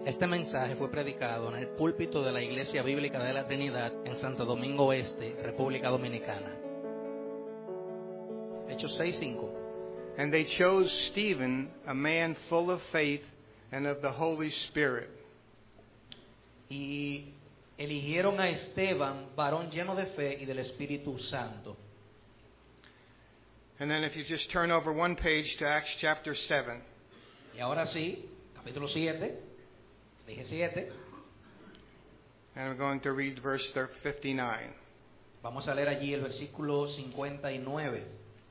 Este mensaje fue predicado en el púlpito de la Iglesia Bíblica de la Trinidad en Santo Domingo Este, República Dominicana. Hechos 6:5. And they chose Stephen, a man full of faith and of the Holy Spirit. Y eligieron a Esteban, varón lleno de fe y del Espíritu Santo. And then if you just turn over one page to Acts chapter 7. Y ahora sí, capítulo 7, dije 7. And we're going to read verse 59. Vamos a leer allí el versículo 59.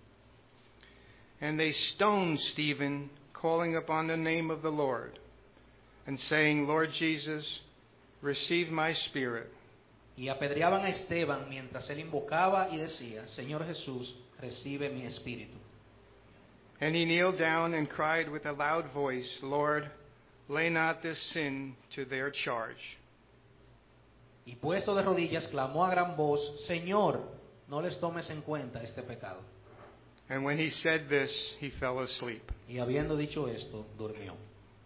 And they stoned Stephen, calling upon the name of the Lord, and saying, Lord Jesus, receive my spirit. Y apedreaban a Esteban mientras él invocaba y decía, Señor Jesús, recibe mi espíritu. And he kneeled down and cried with a loud voice, Lord, lay not this sin to their charge. Y puesto de rodillas clamó a gran voz, Señor, no les tomes en cuenta este pecado. And when he said this, he fell asleep. Y habiendo dicho esto, durmió.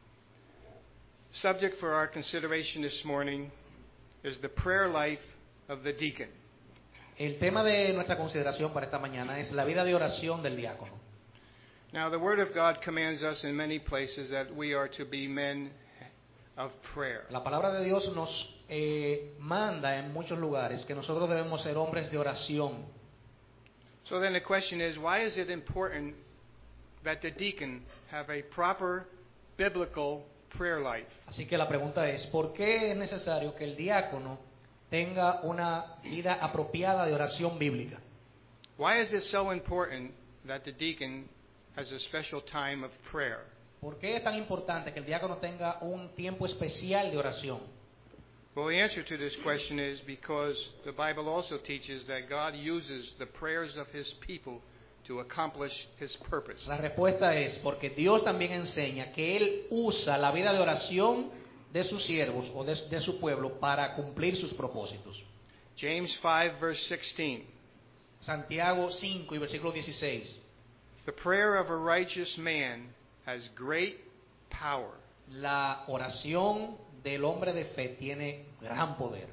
Subject for our consideration this morning is the prayer life of the deacon. El tema de nuestra consideración para esta mañana es la vida de oración del diácono. Now, the Word of God commands us in many places that we are to be men of prayer. La palabra de Dios nos manda en muchos lugares que nosotros debemos ser hombres de oración. So then the question is, why is it important that the deacon have a proper biblical prayer life? Así que la pregunta es, ¿por qué es necesario que el diácono tenga una vida apropiada de oración bíblica? Why is it so important that the deacon has a special time of prayer? ¿Por qué es tan importante que el diácono tenga un tiempo especial de oración? Well, the answer to this question is because the Bible also teaches that God uses the prayers of His people to accomplish His purpose. La respuesta es porque Dios también enseña que Él usa la vida de oración de sus siervos o de su pueblo para cumplir sus propósitos. James 5, verse 16. Santiago 5 y versículo 16. The prayer of a righteous man has great power. La oración del hombre de fe tiene gran poder.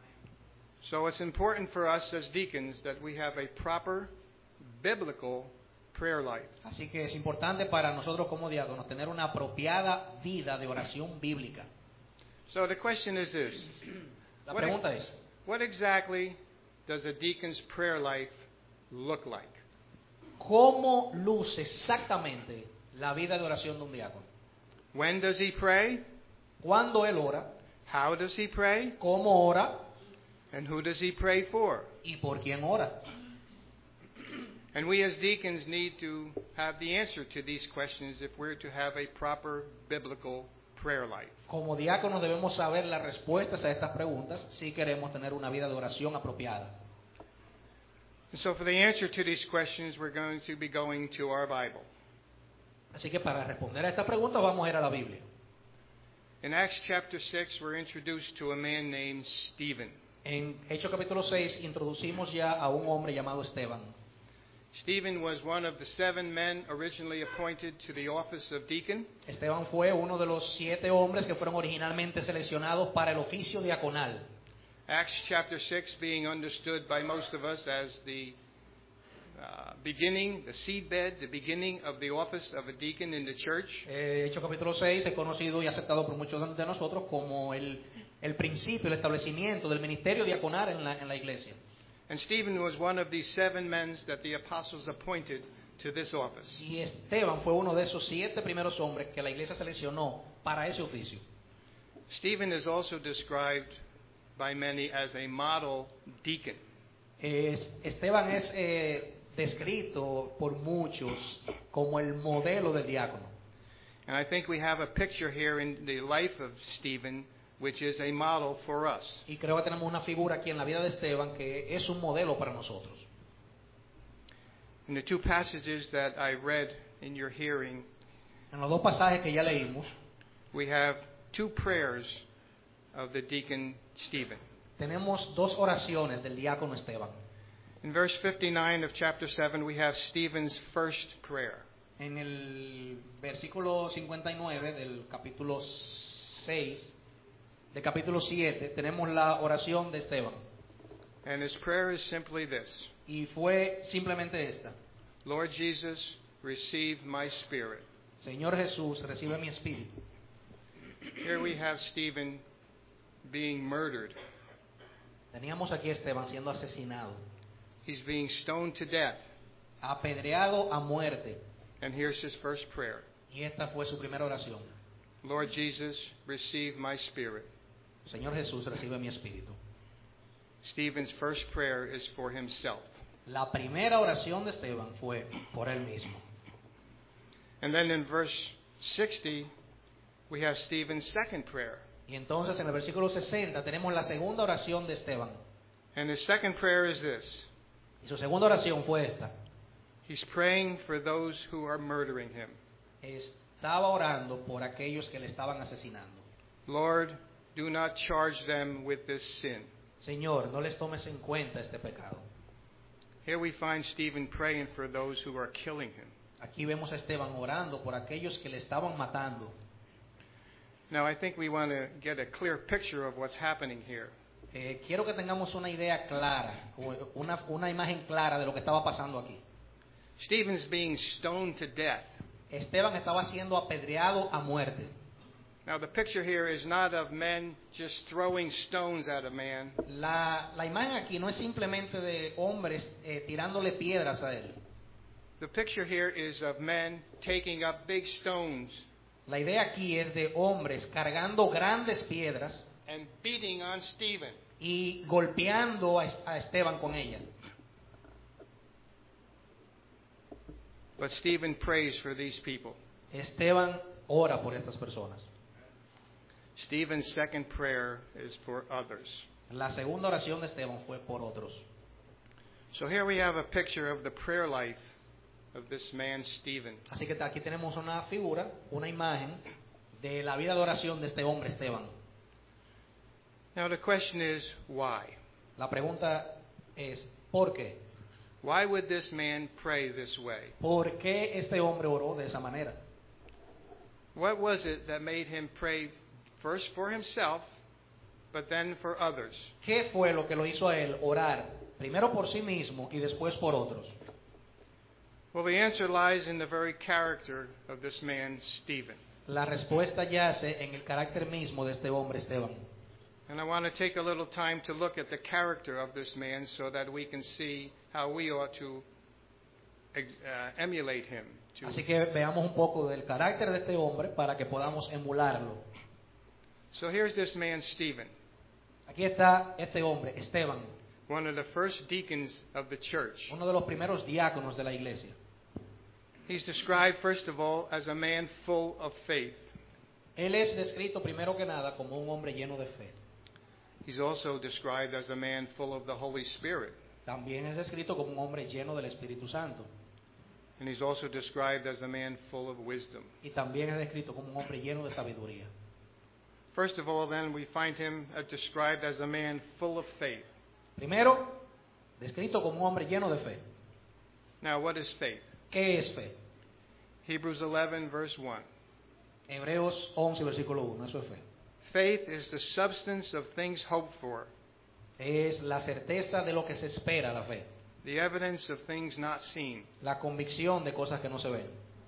So it's important for us as deacons that we have a proper biblical prayer life. Así que es importante para nosotros como diáconos tener una apropiada vida de oración bíblica. So the question is this. La pregunta es, what exactly does a deacon's prayer life look like? ¿cómo luce exactamente la vida de oración de un diácono? When does he pray? ¿Cuándo él ora? How does he pray? ¿Cómo ora? And who does he pray for? ¿Y por quién ora? And we as deacons need to have the answer to these questions if we're to have a proper biblical prayer life. Como diáconos debemos saber las respuestas a estas preguntas si queremos tener una vida de oración apropiada. And so for the answer to these questions, we're going to be going to our Bible. Así que para responder a estas preguntas vamos a ir a la Biblia. In Acts chapter 6, we're introduced to a man named Stephen. En Hechos capítulo 6 introducimos ya a un hombre llamado Esteban. Stephen was one of the 7 men originally appointed to the office of deacon. Esteban fue uno de los 7 hombres que fueron originalmente seleccionados para el oficio diaconal. Acts chapter 6 being understood by most of us as the beginning, the seedbed, the beginning of the office of a deacon in the church. Hechos capítulo 6 es conocido y aceptado por muchos de nosotros como el principio, el establecimiento del ministerio diaconal en la iglesia. And Stephen was one of these 7 men that the apostles appointed to this office. Y Esteban fue uno de esos 7 primeros hombres que la iglesia seleccionó para ese oficio. Stephen is also described by many as a model deacon. Esteban es descrito por muchos como el modelo del diácono. And I think we have a picture here in the life of Stephen, which is a model for us. Y creo que tenemos una figura aquí en la vida de Esteban que es un modelo para nosotros. In the 2 passages that I read in your hearing, En los 2 pasajes que ya leímos, we have 2 prayers of the deacon Stephen. tenemos 2 oraciones del diácono Esteban. In verse 59 of chapter 7, we have Stephen's first prayer. En el versículo 59 del capítulo 6 del capítulo 7 tenemos la oración de Esteban. And his prayer is simply this: Y fue simplemente esta: Lord Jesus, receive my spirit. Señor Jesús, recibe mi espíritu. Here we have Stephen being murdered. Teníamos aquí a Esteban siendo asesinado, He's being stoned to death. apedreado a muerte. And here's his first prayer: Y esta fue su primera oración: Lord Jesus, receive my spirit. Señor Jesús, recibe mi espíritu. Stephen's first prayer is for himself. La primera oración de Esteban fue por él mismo. And then in verse 60, we have Stephen's second prayer. Y entonces en el versículo 60 tenemos la segunda oración de Esteban. And his second prayer is this: Y su segunda oración fue esta. he's praying for those who are murdering him. Estaba orando por aquellos que le estaban asesinando. Lord, do not charge them with this sin. Señor, no les tomes en cuenta este pecado. Here we find Stephen praying for those who are killing him. Aquí vemos a Esteban orando por aquellos que le estaban matando. Now, I think we want to get a clear picture of what's happening here. Quiero que tengamos una idea clara, una imagen clara de lo que estaba pasando aquí. Stephen's being stoned to death. Esteban estaba siendo apedreado a muerte. Now, the picture here is not of men just throwing stones at a man. La imagen aquí no es simplemente de hombres tirándole piedras a él. The picture here is of men taking up big stones La idea aquí es de hombres cargando grandes piedras and beating on Stephen. y golpeando a Esteban con ellas. But Stephen prays for these people. Esteban ora por estas personas. Stephen's second prayer is for others. La segunda oración de Esteban fue por otros. So here we have a picture of the prayer life of this man Stephen. Así que aquí tenemos una figura, una imagen de la vida de oración de este hombre Esteban. Now the question is, why? La pregunta es, ¿por qué? Why would this man pray this way? ¿Por qué este hombre oró de esa manera? What was it that made him pray first for himself, but then for others? ¿Qué fue lo que lo hizo a él orar primero por sí mismo y después por otros? Well, the answer lies in the very character of this man Stephen. La respuesta yace en el carácter mismo de este hombre Esteban. And I want to take a little time to look at the character of this man so that we can see how we ought to emulate him. Así que veamos un poco del carácter de este hombre para que podamos emularlo. So here's this man Stephen, Aquí está este hombre, Esteban, one of the first deacons of the church. uno de los primeros diáconos de la iglesia. He's described, first of all, as a man full of faith. Él es descrito primero que nada como un hombre lleno de fe. He's also described as a man full of the Holy Spirit. También es descrito como un hombre lleno del Espíritu Santo. And he's also described as a man full of wisdom. Y también es descrito como un hombre lleno de sabiduría. First of all, then, we find him described as a man full of faith. Primero, descrito como un hombre lleno de fe. Now, what is faith? ¿Qué es fe? Hebrews 11, verse 1. Hebreos 11, versículo 1, eso es fe. Faith is the substance of things hoped for, Es la certeza de lo que se espera, la fe. the evidence of things not seen. La convicción de cosas que no se ven.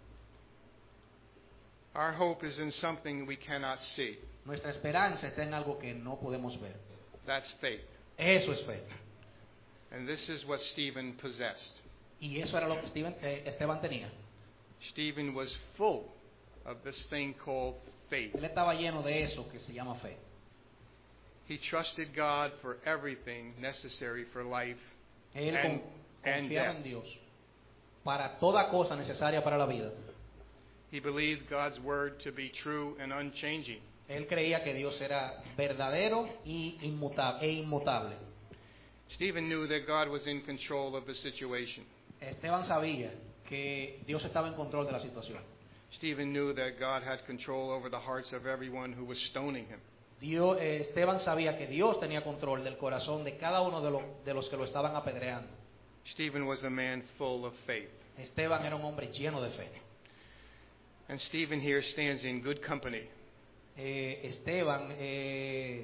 Our hope is in something we cannot see. Nuestra esperanza está en algo que no podemos ver. That's faith. Eso es fe. And this is what Stephen possessed. Y eso era lo que Esteban tenía. Stephen was full of this thing called faith. Él estaba lleno de eso que se llama fe. He trusted God for everything necessary for life Él and confiaba death. en Dios para toda cosa necesaria para la vida. He believed God's word to be true and unchanging. Él creía que Dios era verdadero y inmutable. Stephen knew that God was in control of the situation. Esteban sabía que Dios estaba en control de la situación. Stephen knew that God had control over the hearts of everyone who was stoning him. Esteban sabía que Dios tenía control del corazón de cada uno de los que lo estaban apedreando. Stephen was a man full of faith. Esteban era un hombre lleno de fe. And Stephen here stands in good company. Esteban, He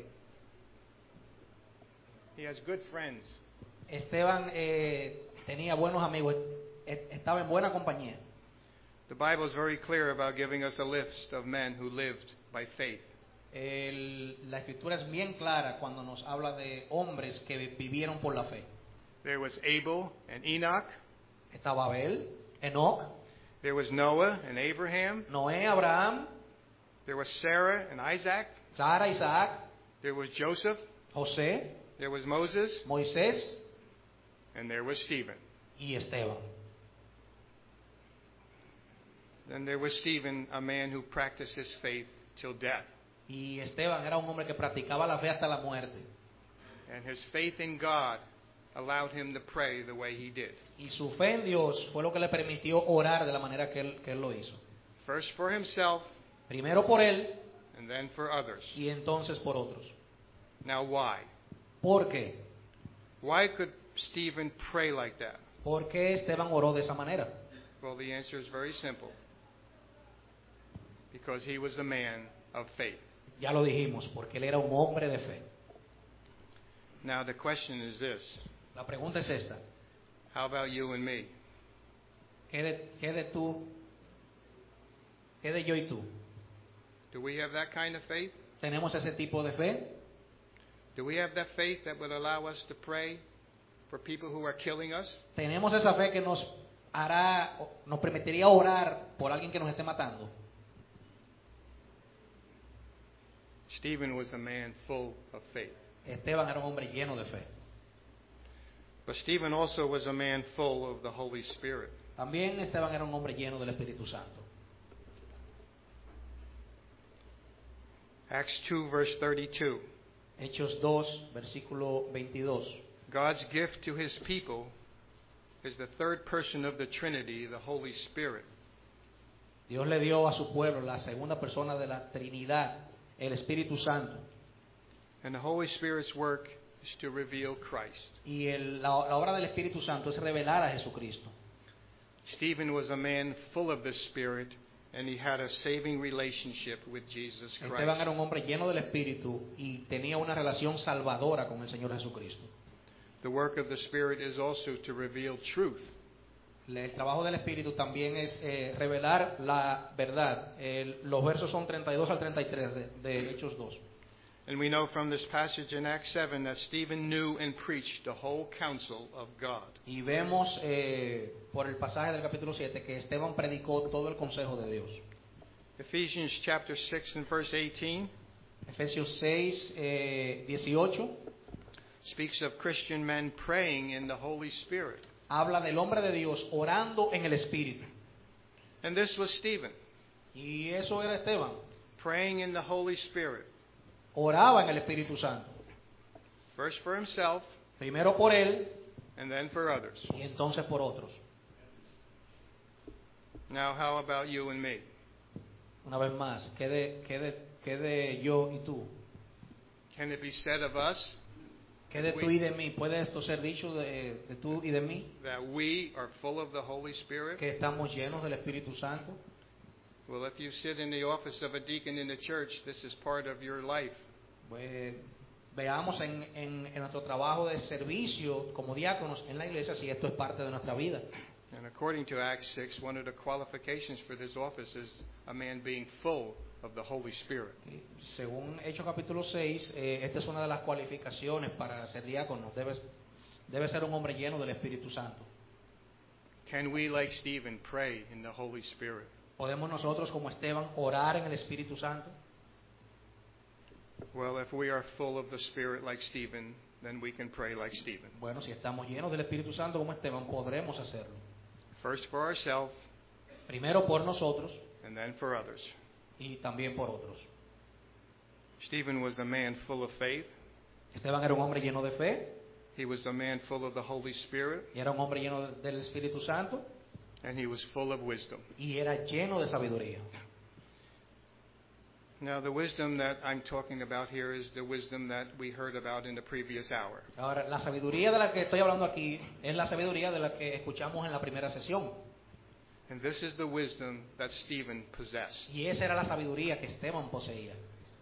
has good friends. Esteban tenía buenos amigos, estaba en buena compañía. The Bible is very clear about giving us a list of men who lived by faith. La escritura es bien clara cuando nos habla de hombres que vivieron por la fe. There was Abel and Enoch. Estaba Abel, Enoch, There was Noah and Abraham. Noé, Abraham, There was Sarah and Isaac. Sara, Isaac, There was Joseph. José, There was Moses. Moisés And there was Stephen. y Esteban. Then there was Stephen, a man who practiced his faith till death. Y Esteban era un hombre que practicaba la fe hasta la muerte. And his faith in God allowed him to pray the way he did. Y su fe en Dios fue lo que le permitió orar de la manera que él lo hizo. First for himself, Primero por él and then for others. y entonces por otros. Now why? ¿Por qué? Why could Stephen pray like that? ¿Por qué Esteban oró de esa manera? Well, the answer is very simple. Because he was a man of faith. Ya lo dijimos, porque él era un hombre de fe. Now the question is this. La pregunta es esta. How about you and me? ¿Qué de tú? ¿Qué de yo y tú? Do we have that kind of faith? ¿Tenemos ese tipo de fe? Do we have that faith that would allow us to pray for people who are killing us? ¿Tenemos esa fe que nos permitiría orar por alguien que nos esté matando? Stephen was a man full of faith. Esteban era un hombre lleno de fe. But Stephen also was a man full of the Holy Spirit. También Esteban era un hombre lleno del Espíritu Santo. Acts 2, verse 32. Hechos 2, versículo 22. God's gift to his people is the third person of the Trinity, the Holy Spirit. Dios le dio a su pueblo la segunda persona de la Trinidad, el Espíritu Santo. And the Holy Spirit's work is to reveal Christ. Y la obra del Espíritu Santo es revelar a Jesucristo. Stephen was a man full of the Spirit, and he had a saving relationship with Jesus Esteban Christ. era un hombre lleno del Espíritu y tenía una relación salvadora con el Señor Jesucristo. The work of the Spirit is also to reveal truth. El trabajo del Espíritu también es revelar la verdad. Los versos son 32 al 33 de Hechos 2. And we know from this passage in Acts 7 that Stephen knew and preached the whole counsel of God. Y vemos por el pasaje del capítulo 7 que Esteban predicó todo el consejo de Dios. Ephesians chapter 6 and verse 18 Efesios 6, 18 speaks of Christian men praying in the Holy Spirit. habla del hombre de Dios orando en el Espíritu. And this was Stephen, Y eso era Esteban. praying in the Holy Spirit. Oraba en el Espíritu Santo. First for himself, Primero por él and then for others. y entonces por otros. Now, how about you and me? Una vez más, ¿qué de yo y tú? Can it be said of us ¿Qué de tú y de mí? ¿Puede esto ser dicho de tú y de mí? that we are full of the Holy Spirit? ¿Que estamos llenos del Espíritu Santo? Well, if you sit in the office of a deacon in the church, this is part of your life. Pues, veamos en nuestro trabajo de servicio como diáconos en la iglesia si esto es parte de nuestra vida. And according to Acts 6, one of the qualifications for this office is a man being full of the Holy Spirit. Y según Hechos capítulo 6, esta es una de las cualificaciones para ser diácono. Debe ser un hombre lleno del Espíritu Santo. Can we, like Stephen, pray in the Holy Spirit? ¿Podemos nosotros como Esteban orar en el Espíritu Santo? Well, if we are full of the Spirit like Stephen, then we can pray like Stephen. Bueno, si estamos llenos del Espíritu Santo como Esteban, podremos hacerlo. First for ourselves, Primero por nosotros and then for others. y también por otros. Stephen was a man full of faith. Esteban era un hombre lleno de fe He was a man full of the Holy Spirit, y era un hombre lleno del Espíritu Santo and he was full of wisdom. y era lleno de sabiduría. Now, the wisdom that I'm talking about here is the wisdom that we heard about in the previous hour. Ahora, la sabiduría de la que estoy hablando aquí es la sabiduría de la que escuchamos en la primera sesión. And this is the wisdom that Stephen possessed. Y esa era la sabiduría que Esteban poseía.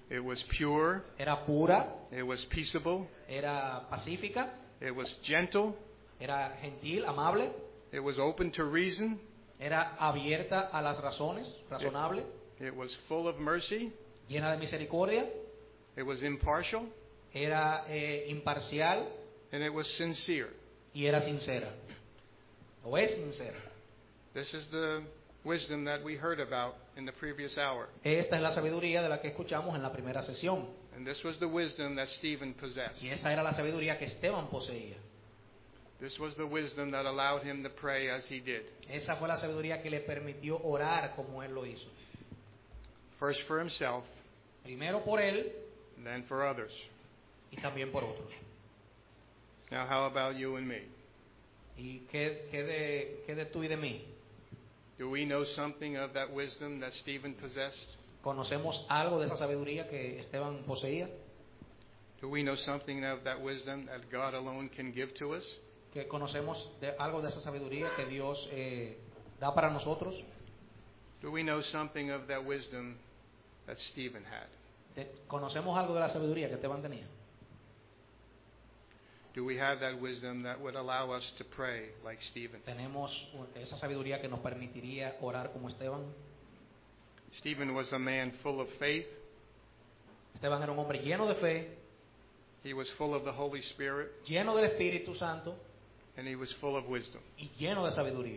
It was pure. era pura, It was peaceable. era pacífica, It was gentle. era gentil, amable, It was open to reason. era abierta a las razones, razonable, It was full of mercy. llena de misericordia, It was impartial. era imparcial And it was sincere. y era sincera. O es sincera. This is the wisdom that we heard about in the previous hour. Esta es la sabiduría de la que escuchamos en la primera sesión. And this was the wisdom that Stephen possessed. Y esa era la sabiduría que Esteban poseía. This was the wisdom that allowed him to pray as he did. Esa fue la sabiduría que le permitió orar como él lo hizo. First for himself, Primero por él and then for others. y también por otros. Now, how about you and me? ¿Y qué de tú y de mí? Do we know something of that wisdom that Stephen possessed? ¿Conocemos algo de esa sabiduría que Esteban poseía? Do we know something of that wisdom that God alone can give to us? ¿Que conocemos algo de esa sabiduría que Dios da para nosotros? Do we know something of that wisdom that Stephen had? ¿Conocemos algo de la sabiduría que Esteban tenía? Do we have that wisdom that would allow us to pray like Stephen? ¿Tenemos esa sabiduría que nos permitiría orar como Esteban? Stephen was a man full of faith. Esteban era un hombre lleno de fe, He was full of the Holy Spirit, lleno del Espíritu Santo and he was full of wisdom. y lleno de sabiduría.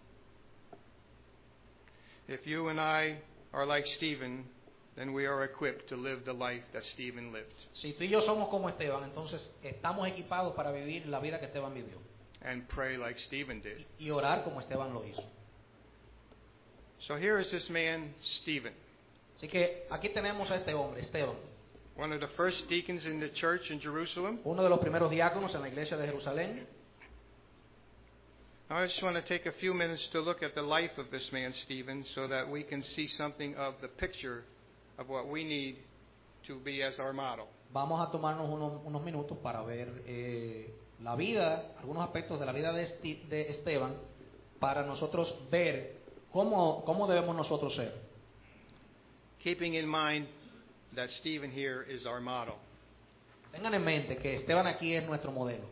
If you and I are like Stephen, then we are equipped to live the life that Stephen lived Si tú y yo somos como Esteban, entonces estamos equipados para vivir la vida que Esteban vivió and pray like Stephen did. y orar como Esteban lo hizo. So here is this man, Stephen, Así que aquí tenemos a este hombre, Esteban, one of the first deacons in the church in Jerusalem. uno de los primeros diáconos en la iglesia de Jerusalén. Now I just want to take a few minutes to look at the life of this man, Stephen, so that we can see something of the picture of what we need to be as our model. Vamos a tomarnos unos minutos para ver la vida, algunos aspectos de la vida de Esteban, para nosotros ver cómo debemos nosotros ser. Keeping in mind that Stephen here is our model. Tengan en mente que Esteban aquí es nuestro modelo.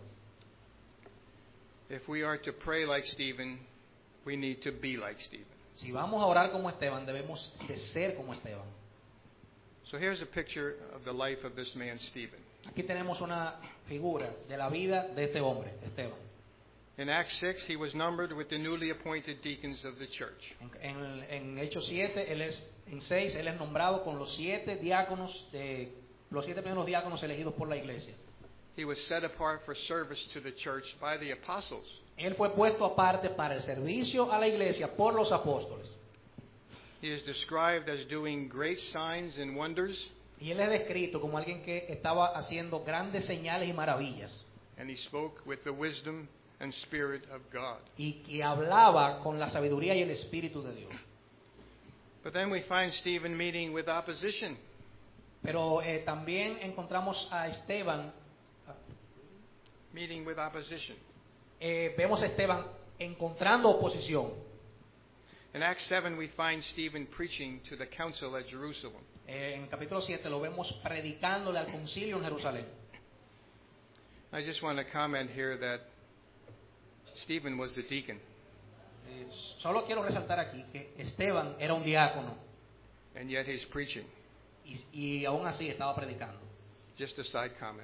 If we are to pray like Stephen, we need to be like Stephen. Si vamos a orar como Esteban, debemos de ser como Esteban. So here's a picture of the life of this man, Stephen. Aquí tenemos una figura de la vida de este hombre, Esteban. In Acts 6, he was numbered with the newly appointed deacons of the church. En Hechos 7, en 6, él es nombrado con los 7 primeros diáconos elegidos por la iglesia. He was set apart for service to the church by the apostles. Él fue puesto aparte para el servicio a la iglesia por los apóstoles. He is described as doing great signs and wonders, Y él es descrito como alguien que estaba haciendo grandes señales y maravillas. and he spoke with the wisdom and spirit of God. Y que hablaba con la sabiduría y el espíritu de Dios. But then we find Stephen meeting with opposition. Pero también encontramos a Esteban, Meeting with opposition. vemos a Esteban encontrando oposición. In Acts 7, we find Stephen preaching to the council at Jerusalem. En capítulo 7 lo vemos predicándole al concilio en Jerusalén. I just want to comment here that Stephen was the deacon, Solo quiero resaltar aquí que Esteban era un diácono and yet he's preaching. y aún así estaba predicando. Just a side comment.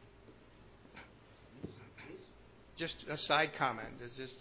Just a side comment. It's just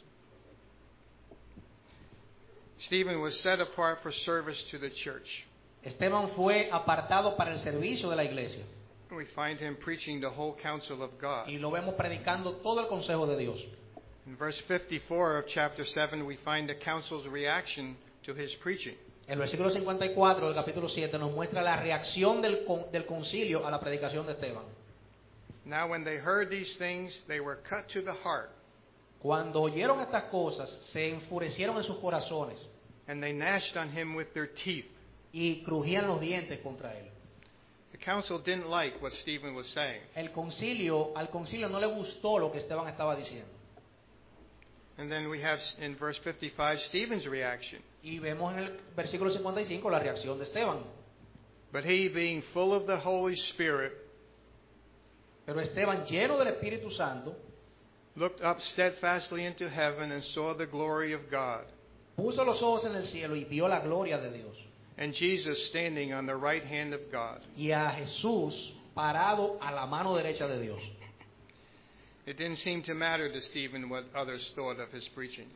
Stephen was set apart for service to the church. Esteban fue apartado para el servicio de la iglesia We find him preaching the whole counsel of God. y lo vemos predicando todo el consejo de Dios. In verse 54 of chapter 7, we find the council's reaction to his preaching. El versículo 54 del capítulo 7 nos muestra la reacción del concilio a la predicación de Esteban. Now when they heard these things, they were cut to the heart, Cuando oyeron estas cosas, se enfurecieron en sus corazones and they gnashed on him with their teeth. y crujían los dientes contra él. The council didn't like what Stephen was saying. Al concilio no le gustó lo que Esteban estaba diciendo. And then we have in verse 55 Stephen's reaction. Y vemos en el versículo 55 la reacción de Esteban. But he, being full of the Holy Spirit, Pero Esteban, lleno del Espíritu Santo, looked up steadfastly into heaven and saw the glory of God, puso los ojos en el cielo y vio la gloria de Dios. and Jesus standing on the right hand of God. Y a Jesús parado a la mano derecha de Dios. It didn't seem to matter to Stephen what others thought of his preaching.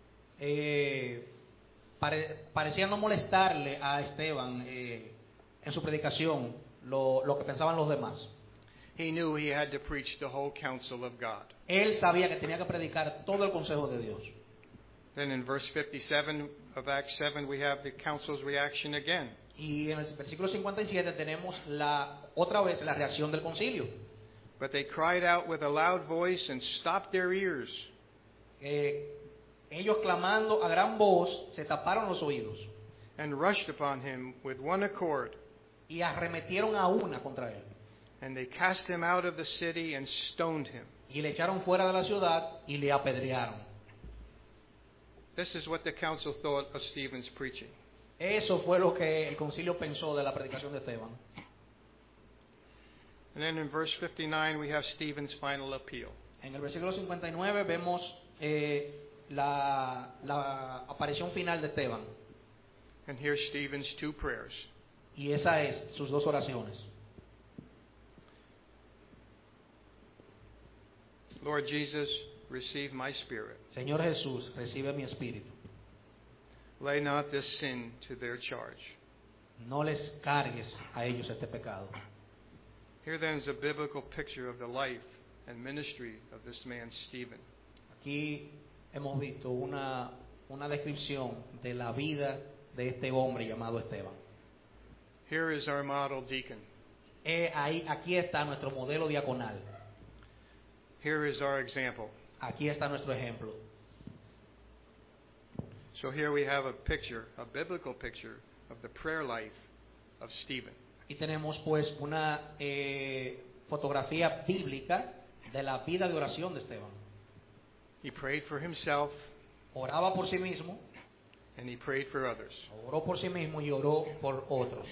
Parecía no molestarle a Esteban en su predicación lo que pensaban los demás. He knew he had to preach the whole counsel of God. Él sabía que tenía que predicar todo el consejo de Dios. Then in verse 57 of Acts 7, we have the council's reaction again. Y en el versículo 57 tenemos otra vez la reacción del concilio. But they cried out with a loud voice and stopped their ears. Ellos clamando a gran voz se taparon los oídos And rushed upon him with one accord. y arremetieron a una contra él. And they cast him out of the city and stoned him. Y le echaron fuera de la ciudad y le apedrearon. This is what the council thought of Stephen's preaching. Eso fue lo que el concilio pensó de la predicación de Esteban. And then in verse 59, we have Stephen's final appeal. En el versículo 59 vemos la aparición final de Esteban. And here's Stephen's two prayers. Y esa es sus dos oraciones. Lord Jesus, receive my spirit. Señor Jesús, recibe mi espíritu. Lay not this sin to their charge. No les cargues a ellos este pecado. Here then is a biblical picture of the life and ministry of this man Stephen. Aquí hemos visto una descripción de la vida de este hombre llamado Esteban. Here is our model deacon. Aquí está nuestro modelo diaconal. Here is our example. Aquí está nuestro ejemplo. So here we have a picture, a biblical picture of the prayer life of Stephen. Y tenemos pues una fotografía bíblica de la vida de oración de Esteban. He prayed for himself Oraba por sí mismo, and he prayed for others. oró por sí mismo y oró por otros.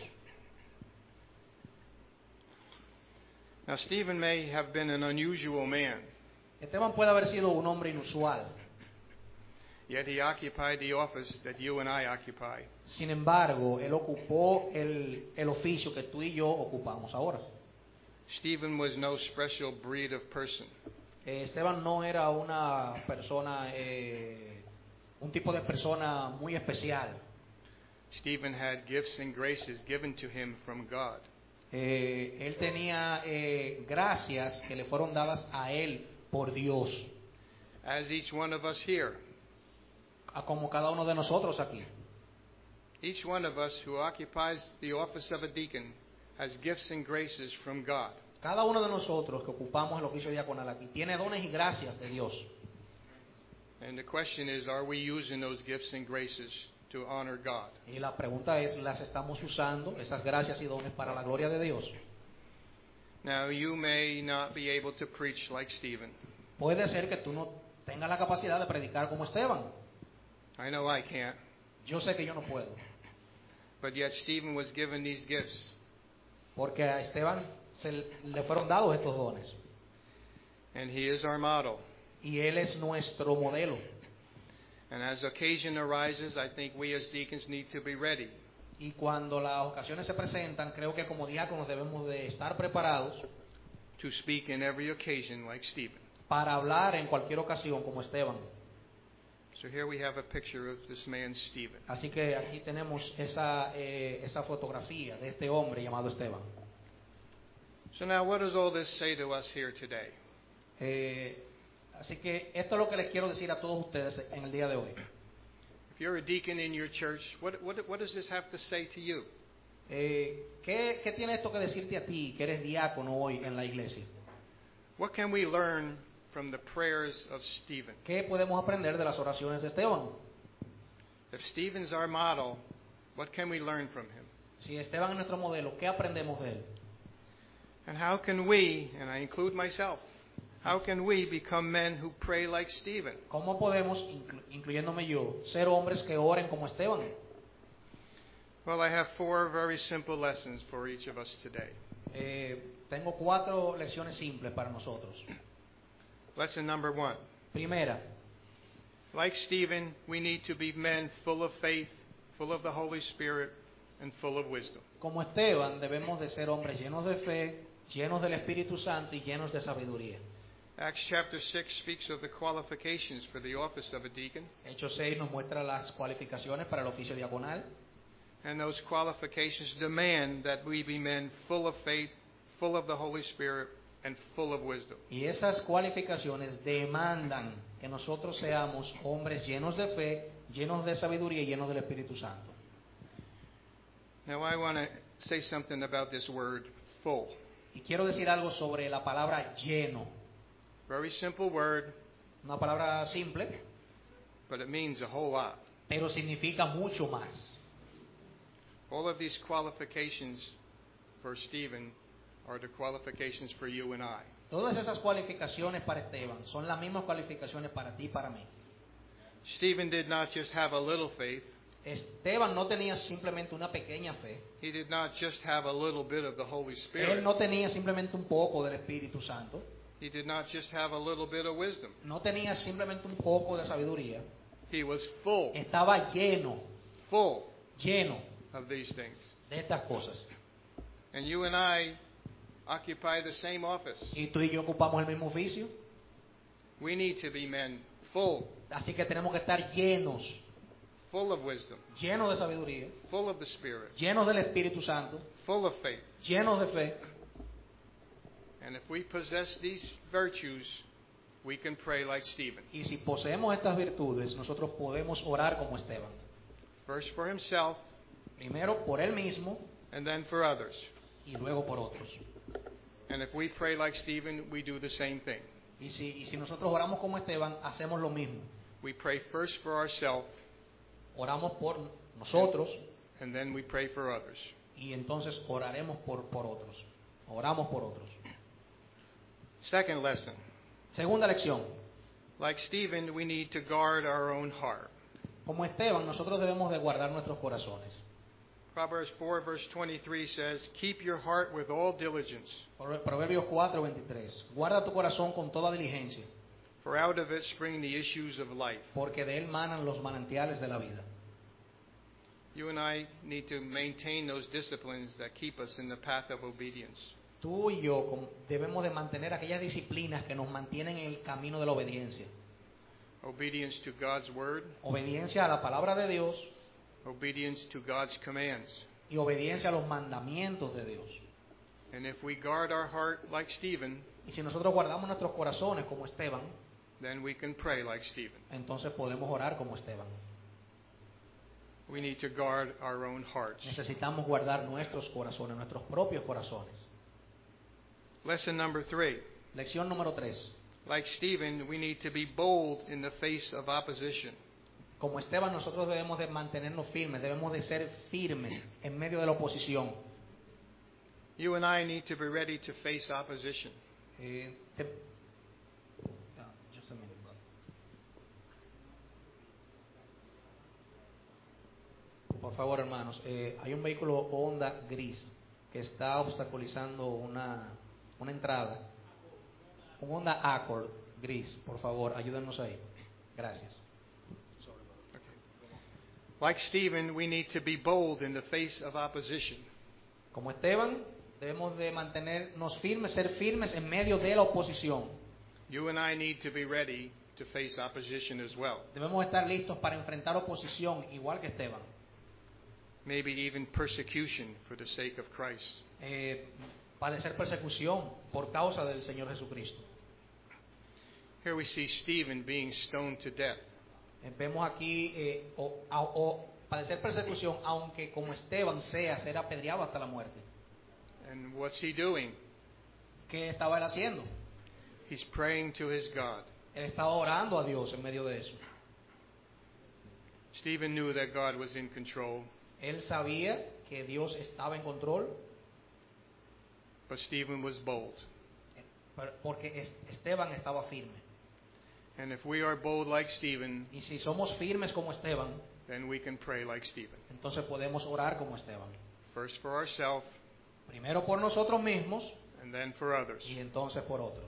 Now Stephen may have been an unusual man, Esteban puede haber sido un hombre inusual. yet he occupied the office that you and I occupy. Sin embargo, él ocupó el oficio que tú y yo ocupamos ahora. Stephen was no special breed of person. Esteban no era una persona, un tipo de persona muy especial. Stephen had gifts and graces given to him from God. Él tenía gracias que le fueron dadas a él por Dios, As each one of us here, como cada uno de nosotros aquí. each one of us who occupies the office of a deacon has gifts and graces from God. Cada uno de nosotros que ocupamos el oficio diaconal aquí tiene dones y gracias de Dios. And the question is, are we using those gifts and graces to honor God? Y la pregunta es, ¿las estamos usando, esas gracias y dones, para la gloria de Dios? Now, you may not be able to preach like Stephen. Puede ser que tú no tengas la capacidad de predicar como Esteban. I know I can't. Yo sé que yo no puedo. But yet Stephen was given these gifts. Porque a Esteban le fueron dados estos dones. And he is our model. Y él es nuestro modelo. And as occasion arises, I think we as deacons need to be ready. Y cuando las ocasiones se presentan, creo que como diáconos debemos de estar preparados To speak in every occasion like Stephen. para hablar en cualquier ocasión como Esteban. So here we have a picture of this man Stephen. Así que aquí tenemos esa fotografía de este hombre llamado Esteban. So now what does all this say to us here today? Así que esto es lo que les quiero decir a todos ustedes en el día de hoy. If you're a deacon in your church, what does this have to say to you? ¿Qué tiene esto que decirte a ti, que eres diácono hoy en la iglesia? What can we learn from the prayers of Stephen? ¿Qué podemos aprender de las oraciones de Esteban? If Stephen's our model, what can we learn from him? Si Esteban es nuestro modelo, ¿qué aprendemos de él? And how can we, and I include myself, how can we become men who pray like Stephen? ¿Cómo podemos, incluyéndome yo, ser hombres que oren como Esteban? Well, I have 4 very simple lessons for each of us today. Tengo 4 lecciones simples para nosotros. Lesson number 1. Primera, Like Stephen, we need to be men full of faith, full of the Holy Spirit, and full of wisdom. como Esteban, debemos de ser hombres llenos de fe, llenos del Espíritu Santo y llenos de sabiduría. Acts chapter 6 speaks of the qualifications for the office of a deacon, Hechos 6 nos muestra las cualificaciones para el oficio diaconal. and those qualifications demand that we be men full of faith, full of the Holy Spirit, and full of wisdom. Y esas cualificaciones demandan que nosotros seamos hombres llenos de fe, llenos de sabiduría y llenos del Espíritu Santo. Now I want to say something about this word, full. Y quiero decir algo sobre la palabra lleno. Very simple word, Una palabra simple, but it means a whole lot. pero significa mucho más. All of these qualifications for Stephen are the qualifications for you and I. Todas esas cualificaciones para Esteban son las mismas cualificaciones para ti y para mí. Stephen did not just have a little faith. Esteban no tenía simplemente una pequeña fe. He did not just have a little bit of the Holy Él Spirit. no tenía simplemente un poco del Espíritu Santo. He did not just have a little bit of wisdom. No tenía simplemente un poco de sabiduría. He was full, Estaba lleno of these things. de estas cosas. And you and I occupy the same office. Y tú y yo ocupamos el mismo oficio. We need to be men full, Así que tenemos que estar llenos, full of wisdom, llenos de sabiduría, full of the Spirit, llenos del Espíritu Santo, full of faith. llenos de fe. And if we possess these virtues, we can pray like Stephen. Y si poseemos estas virtudes, nosotros podemos orar como Esteban. First for himself, Primero por él mismo and then for others. y luego por otros. And if we pray like Stephen, we do the same thing. Y si nosotros oramos como Esteban, hacemos lo mismo. We pray first for ourselves, Oramos por nosotros and then we pray for others. y entonces oraremos por otros. Oramos por otros. Second lesson. Segunda lección. Like Stephen, we need to guard our own heart. Como Esteban, nosotros debemos de guardar nuestros corazones. Proverbs 4 verse 23 says, "Keep your heart with all diligence, Proverbios 4:23. Guarda tu corazón con toda diligencia, for out of it spring the issues of life." porque de él manan los manantiales de la vida. You and I need to maintain those disciplines that keep us in the path of obedience. Tú y yo debemos de mantener aquellas disciplinas que nos mantienen en el camino de la obediencia. Obedience to God's word, Obediencia a la palabra de Dios obedience to God's commands. y obediencia a los mandamientos de Dios. And if we guard our heart like Stephen, Y si nosotros guardamos nuestros corazones como Esteban, then we can pray like Stephen. entonces podemos orar como Esteban. We need to guard our own hearts. Necesitamos guardar nuestros corazones, nuestros propios corazones. Lesson number 3. Lección número 3. Like Stephen, we need to be bold in the face of opposition. Como Esteban, nosotros debemos de mantenernos firmes, debemos de ser firmes en medio de la oposición. You and I need to be ready to face opposition. Just a minute. Por favor, hermanos, hay un vehículo Honda gris que está obstaculizando una entrada. Un Honda Accord gris, por favor, ayúdenos ahí. Gracias. Like Stephen, we need to be bold in the face of opposition. Como Esteban, debemos de mantenernos firmes, ser firmes en medio de la oposición. You and I need to be ready to face opposition as well. Debemos estar listos para enfrentar oposición, igual que Esteban. Maybe even persecution for the sake of Christ. Padecer persecución por causa del Señor Jesucristo. Here we see Stephen being stoned to death. Vemos aquí padecer persecución, aunque como Esteban ser apedreado hasta la muerte. And what's he doing? ¿Qué estaba él haciendo? He's praying to his God. Él estaba orando a Dios en medio de eso. Stephen knew that God was in control, Él sabía que Dios estaba en control, but Stephen was bold. porque Esteban estaba firme. And if we are bold like Stephen, Y si somos firmes como Esteban, then we can pray like Stephen. entonces podemos orar como Esteban. First for ourselves, Primero por nosotros mismos and then for others. y entonces por otros.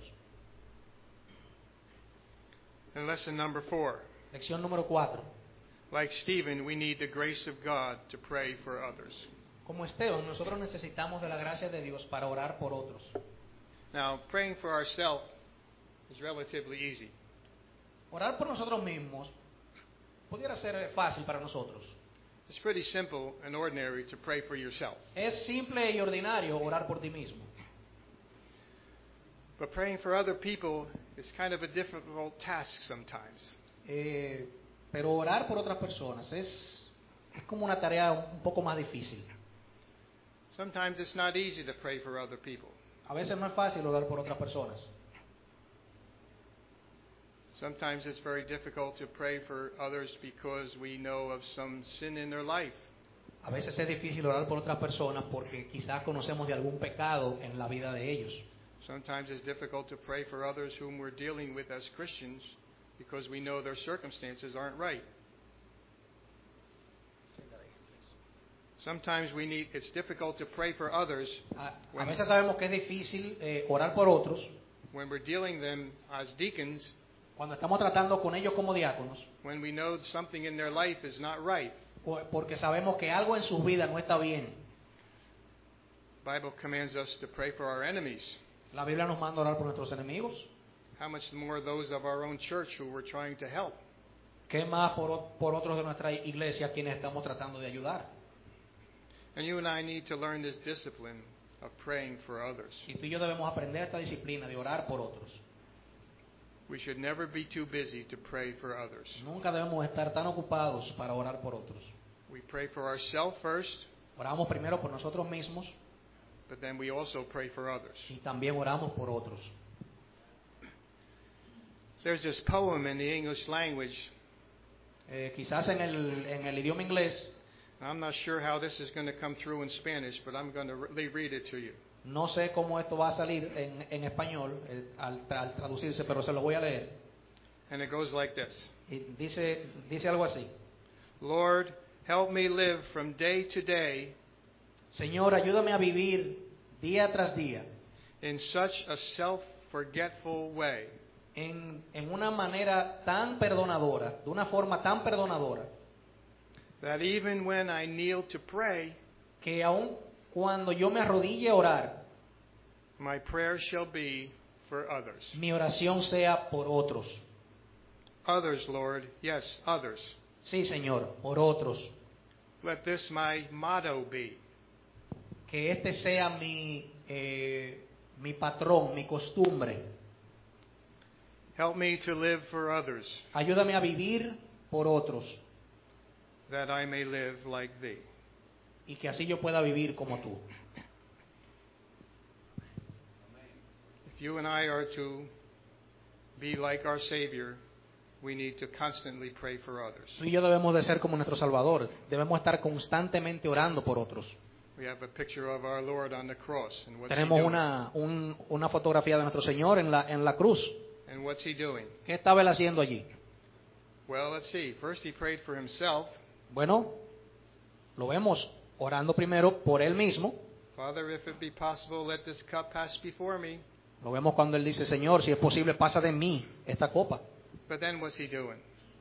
And lesson number 4. Lección número 4. Like Stephen, we need the grace of God to pray for others. Como Esteban, nosotros necesitamos de la gracia de Dios para orar por otros. Now, praying for ourselves is relatively easy. Orar por nosotros mismos pudiera ser fácil para nosotros. It's pretty simple and ordinary to pray for yourself. Es simple y ordinario orar por ti mismo. But praying for other people is kind of a difficult task sometimes. Pero orar por otras personas es como una tarea un poco más difícil. Sometimes it's not easy to pray for other people. A veces no es fácil orar por otras personas. Sometimes it's very difficult to pray for others because we know of some sin in their life. A veces es difícil orar por otras personas porque quizás conocemos de algún pecado en la vida de ellos. Sometimes it's difficult to pray for others whom we're dealing with as Christians because we know their circumstances aren't right. Sometimes it's difficult to pray for others A veces sabemos que es difícil orar por otros when we're dealing them as deacons, cuando estamos tratando con ellos como diáconos, when we know something in their life is not right. porque sabemos que algo en sus vidas no está bien. The Bible commands us to pray for our enemies. La Biblia nos manda a orar por nuestros enemigos. How much more those of our own church who we're trying to help? ¿Qué más por otros de nuestra iglesia quienes estamos tratando de ayudar? And you and I need to learn this discipline of praying for others. Y tú y yo debemos aprender esta disciplina de orar por otros. We should never be too busy to pray for others. Nunca debemos estar tan ocupados para orar por otros. We pray for ourselves first, Oramos primero por nosotros mismos but then we also pray for others. y también oramos por otros. There's this poem in the English language. Quizás en el idioma inglés, I'm not sure how this is going to come through in Spanish, but I'm going to read it to you. no sé cómo esto va a salir en español al traducirse, pero se lo voy a leer. And it goes like this. Y dice algo así. Lord, help me live from day to day Señor, ayúdame a vivir día tras día in such a self-forgetful way en una manera tan perdonadora, de una forma tan perdonadora, that even when I kneel to pray, que aun cuando yo me arrodille a orar, my prayer shall be for others. mi oración sea por otros. Others, Lord, yes, others. Sí, Señor, por otros. Let this my motto be. Que este sea mi patrón, mi costumbre. Help me to live for others, Ayúdame a vivir por otros that I may live like thee. y que así yo pueda vivir como tú. If you and I are to be like our Savior, we need to constantly pray for others. Tú y yo debemos de ser como nuestro Salvador. Debemos estar constantemente orando por otros. We have a picture of our Lord on the cross, and what's Tenemos he doing? una fotografía de nuestro Señor en la cruz. And what's he doing? ¿Qué estaba él haciendo allí? Well, let's see. First, he prayed for himself. Bueno, lo vemos orando primero por él mismo. Father, if it be possible, let this cup pass before me. Lo vemos cuando él dice, Señor, si es posible, pasa de mí esta copa. But then what's he doing?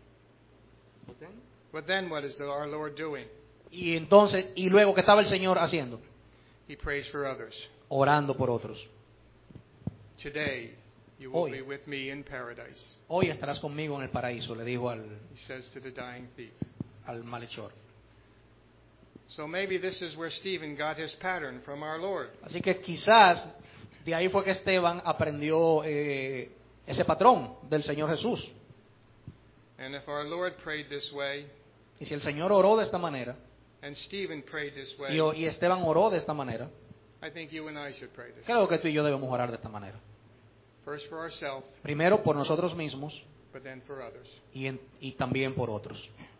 But then what is our Lord doing? Y entonces, y luego, ¿qué estaba el Señor haciendo? He prays for others. Orando por otros. Today, you will Hoy. be with me in paradise, Hoy estarás conmigo en el paraíso, le dijo he says to the dying thief. al malhechor. So maybe this is where Stephen got his pattern from our Lord. Así que quizás de ahí fue que Esteban aprendió ese patrón del Señor Jesús. And if our Lord prayed this way, Y si el Señor oró de esta manera, and Stephen prayed this way, y Esteban oró de esta manera, I think you and I should pray this way. creo que tú y yo debemos orar de esta manera. First for ourselves, Primero por nosotros mismos but then for others. y también por otros.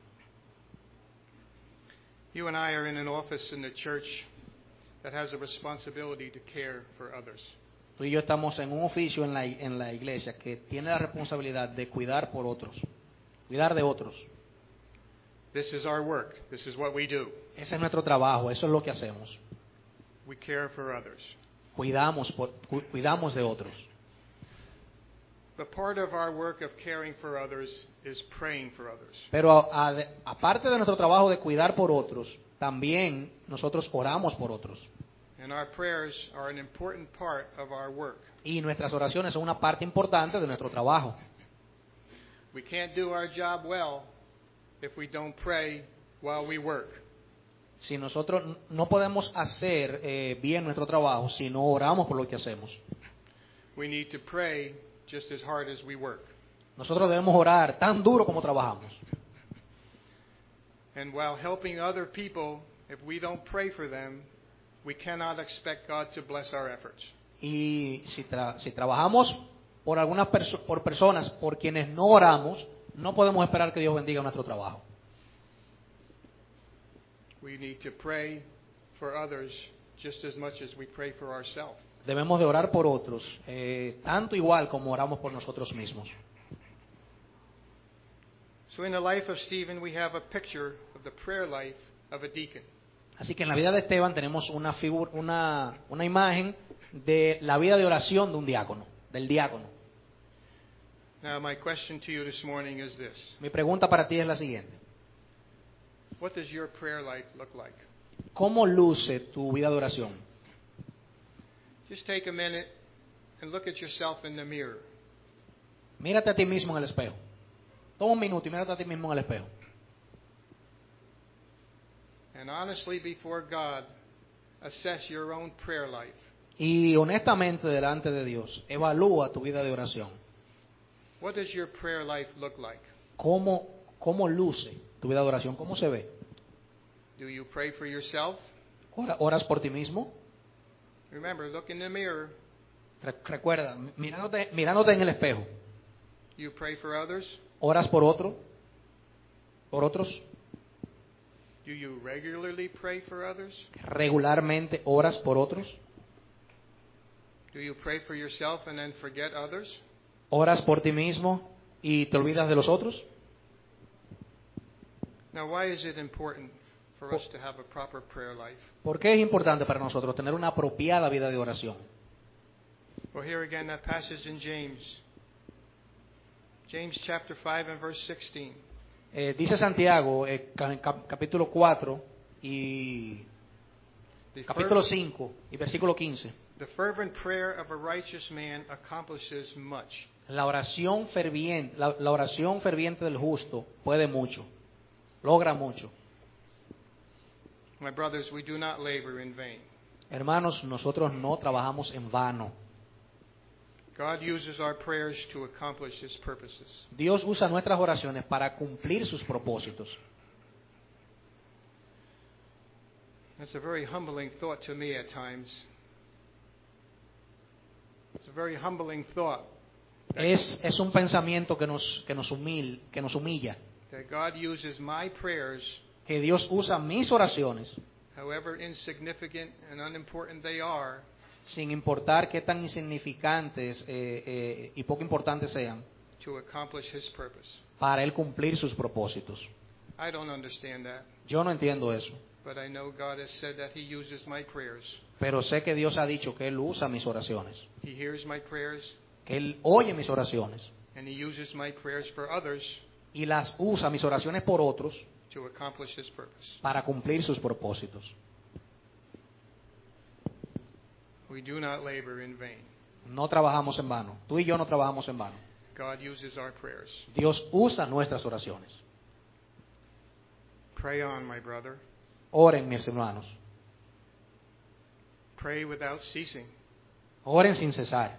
You and I are in an office in the church that has a responsibility to care for others. Tú y yo estamos en un oficio en la iglesia que tiene la responsabilidad de cuidar por otros, cuidar de otros. This is our work. This is what we do. Ese es nuestro trabajo, eso es lo que hacemos. We care for others. Cuidamos de otros. But part of our work of caring for others is praying for others. Pero aparte de nuestro trabajo de cuidar por otros, también nosotros oramos por otros. And our prayers are an important part of our work. Y nuestras oraciones son una parte importante de nuestro trabajo. We can't do our job well if we don't pray while we work. Si nosotros no podemos hacer bien nuestro trabajo si no oramos por lo que hacemos. We need to pray just as hard as we work. Nosotros debemos orar tan duro como trabajamos. And while helping other people, if we don't pray for them, we cannot expect God to bless our efforts. Y si trabajamos por algunas por personas por quienes no oramos, no podemos esperar que Dios bendiga nuestro trabajo. We need to pray for others just as much as we pray for ourselves. Debemos de orar por otros, tanto igual como oramos por nosotros mismos. So in the life of Stephen, we have a picture of the prayer life of a deacon. Así que en la vida de Esteban tenemos una imagen de la vida de oración de un diácono, del diácono. Now, my question to you this morning is this. Mi pregunta para ti es la siguiente. What does your prayer life look like? ¿Cómo luce tu vida de oración? Just take a minute and look at yourself in the mirror. Mírate a ti mismo en el espejo. Toma un minuto y mírate a ti mismo en el espejo. And honestly before God, assess your own prayer life. Y honestamente delante de Dios, evalúa tu vida de oración. What does your prayer life look like? ¿Cómo luce tu vida de oración? ¿Cómo se ve? Do you pray for yourself? ¿Oras por ti mismo? Remember, look in the mirror. Recuerda, mirándote en el espejo. You pray for others? ¿Oras por otro? ¿Por otros? Do you regularly pray for others? ¿Regularmente oras por otros? Do you pray for yourself and then forget others? ¿Oras por ti mismo y te olvidas de los otros? Now, why is it important for us to have a proper prayer life? ¿Por qué es importante para nosotros tener una apropiada vida de oración? Well, here again, that passage in James. James chapter 5 and verse 16. Dice Santiago, capítulo 4 y capítulo 5 y versículo 15. The fervent prayer of a righteous man accomplishes much. La oración ferviente del justo puede mucho, logra mucho. My brothers, we do not labor in vain. Hermanos, nosotros no trabajamos en vano. God uses our prayers to accomplish His purposes. Dios usa nuestras oraciones para cumplir sus propósitos. That's a very humbling thought to me at times. It's a very humbling thought. Es un pensamiento que nos humilla. That God uses my prayers, Que Dios usa mis oraciones, however insignificant and unimportant they are, sin importar qué tan insignificantes y poco importantes sean, to accomplish His purpose. para Él cumplir sus propósitos. I don't understand that, Yo no entiendo eso, but I know God has said that He uses my prayers. pero sé que Dios ha dicho que Él usa mis oraciones, He hears my prayers, que Él oye mis oraciones and He uses my prayers for others y las usa, mis oraciones por otros, to accomplish His purpose. para cumplir sus propósitos. We do not labor in vain. No trabajamos en vano. Tú y yo no trabajamos en vano. God uses our prayers. Dios usa nuestras oraciones. Pray on, my brother. Oren, mis hermanos. Pray without ceasing. Oren sin cesar.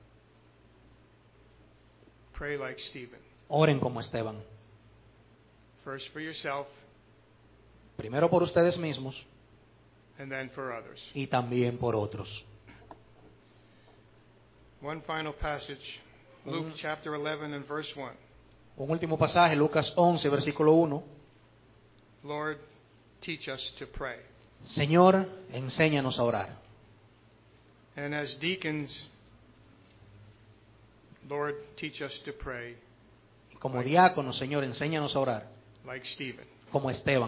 Pray like Stephen. Oren como Esteban. First for yourself, Primero por ustedes mismos and then for others. y también por otros. One final passage, Luke chapter 11 and verse 1. Un último pasaje, Lucas 11, versículo 1. Lord, teach us to pray. Señor, enséñanos a orar. And as deacons, Lord, teach us to pray Y como diáconos, Señor, enséñanos a orar. like Stephen. como Esteban.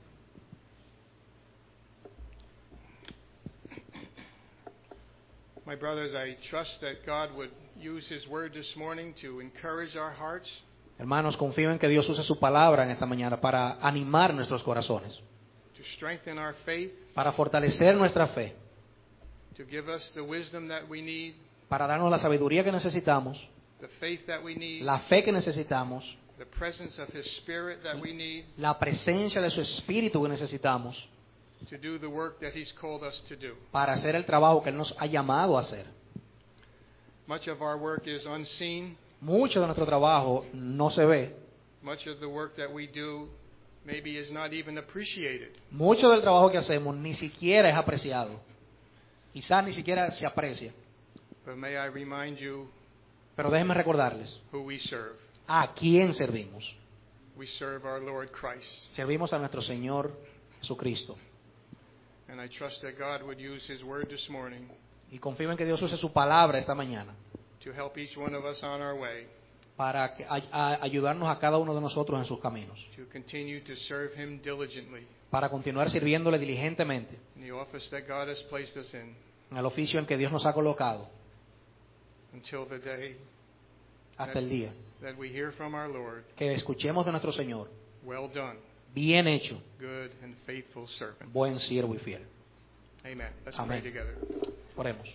My brothers, I trust that God would use His word this morning to encourage our hearts, Hermanos, confío en que Dios use su palabra en esta mañana para animar nuestros corazones, to strengthen our faith, para fortalecer nuestra fe, to give us the wisdom that we need, para darnos la sabiduría que necesitamos, the faith that we need, la fe que necesitamos, the presence of His Spirit that we need la presencia de su Espíritu que necesitamos to do the work that He's called us to do. para hacer el trabajo que Él nos ha llamado a hacer. Much of our work is unseen. Mucho de nuestro trabajo no se ve. Much of the work that we do maybe is not even appreciated. Mucho del trabajo que hacemos ni siquiera es apreciado. Quizás ni siquiera se aprecia. But may I remind you Pero déjenme recordarles who we serve. a quién servimos. We serve our Lord Christ. Servimos a nuestro Señor Jesucristo. And I trust that God would use His word this morning Y confío en que Dios use su palabra esta mañana to help each one of us on our way para ayudarnos a cada uno de nosotros en sus caminos, to continue to serve Him diligently para continuar sirviéndole diligentemente in the office that God has placed us in en el oficio en que Dios nos ha colocado until the day hasta el día that we hear from our Lord, que escuchemos de nuestro Señor: well done, bien hecho, good and faithful servant. buen siervo y fiel. Amen. Let's Amén. pray together. Oremos.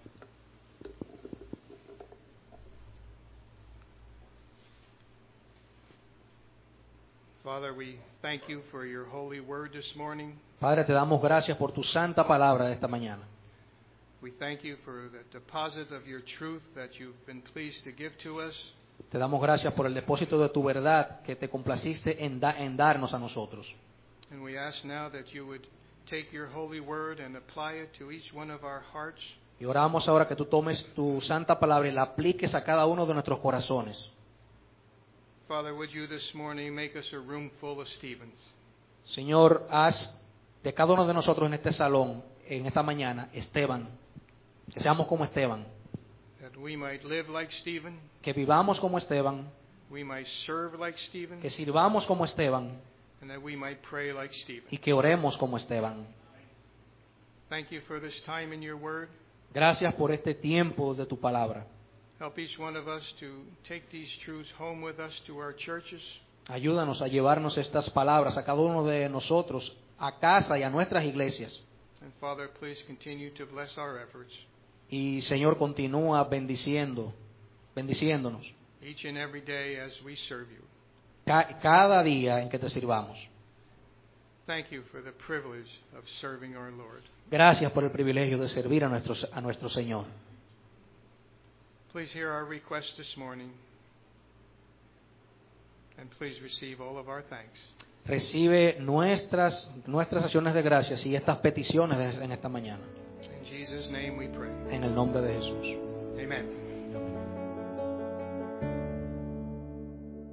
Father, we thank you for your holy word this morning. Padre, te damos gracias por tu santa palabra de esta mañana. We thank you for the deposit of your truth that you've been pleased to give to us. Te damos gracias por el depósito de tu verdad que te complaciste en darnos a nosotros. And we ask now that you would take your holy word and apply it to each one of our hearts. Y oramos ahora que tú tomes tu santa palabra y la apliques a cada uno de nuestros corazones. Father, would you this morning make us a room full of Stephens? Señor, haz de cada uno de nosotros en este salón, en esta mañana, Esteban. Que seamos como Esteban. That we might live like Stephen, Que vivamos como Esteban. we might serve like Stephen, Que sirvamos como Esteban. and that we might pray like Stephen. Y que oremos como Esteban. Thank you for this time in your word. Gracias por este tiempo de tu palabra. Help each one of us to take these truths home with us to our churches. Ayúdanos a llevarnos estas palabras a cada uno de nosotros, a casa y a nuestras iglesias. And Father, please continue to bless our efforts Y Señor, continúa bendiciéndonos each and every day as we serve you. cada día en que te sirvamos. Thank you for the privilege of serving our Lord. Gracias por el privilegio de servir a nuestro Señor. Please hear our request this morning, and please receive all of our thanks. Recibe nuestras acciones de gracias y estas peticiones en esta mañana. In Jesus' name we pray. En el nombre de Jesús. Amen.